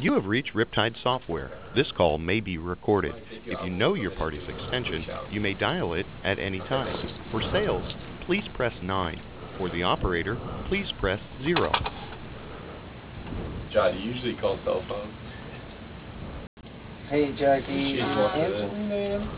You have reached Riptide Software. This call may be recorded. If you know your party's extension, you may dial it at any time. For sales, please press 9. For the operator, please press 0. John, you usually call cell phone? Hey, Jackie. She's one of Answer them. me, man.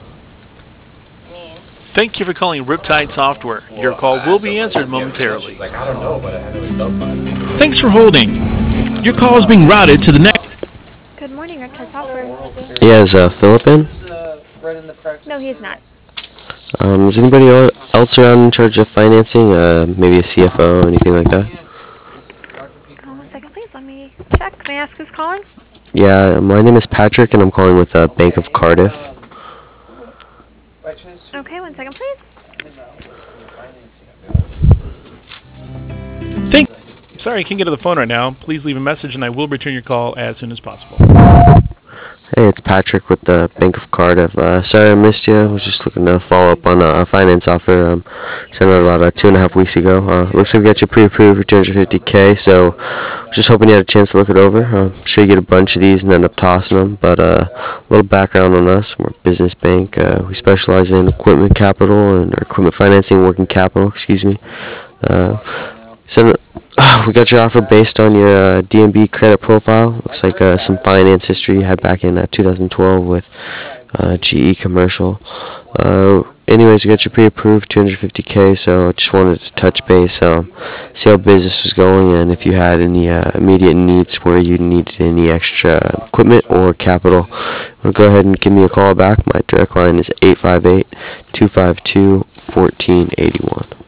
Thank you for calling Riptide Software. Your call will be answered momentarily. She's like, I don't know, but I know it does something. Thanks for holding. Your call is being routed to the next. Good morning, Riptide Software. Yeah, is Philip in? Right in the practice. No, he's not. Is anybody else around in charge of financing? Maybe a CFO, anything like that? 1 second, please. Let me check. May I ask who's calling? Yeah, my name is Patrick, and I'm calling with Bank of Cardiff. Okay, 1 second, please. Sorry, I can't get to the phone right now. Please leave a message, and I will return your call as soon as possible. Hey, it's Patrick with the Bank of Cardiff. Sorry I missed you. I was just looking to follow up on a finance offer sent out about 2.5 weeks ago. Looks like we got you pre-approved for $250K, so just hoping you had a chance to look it over. I'm sure you get a bunch of these and end up tossing them, but a little background on us. We're a business bank. We specialize in equipment capital or equipment financing, working capital, excuse me. So we got your offer based on your DNB credit profile. Looks like some finance history you had back in 2012 with GE Commercial. Anyways, we got you pre-approved, $250K, so just wanted to touch base, see how business was going, and if you had any immediate needs where you needed any extra equipment or capital. Go ahead and give me a call back. My direct line is 858-252-1481.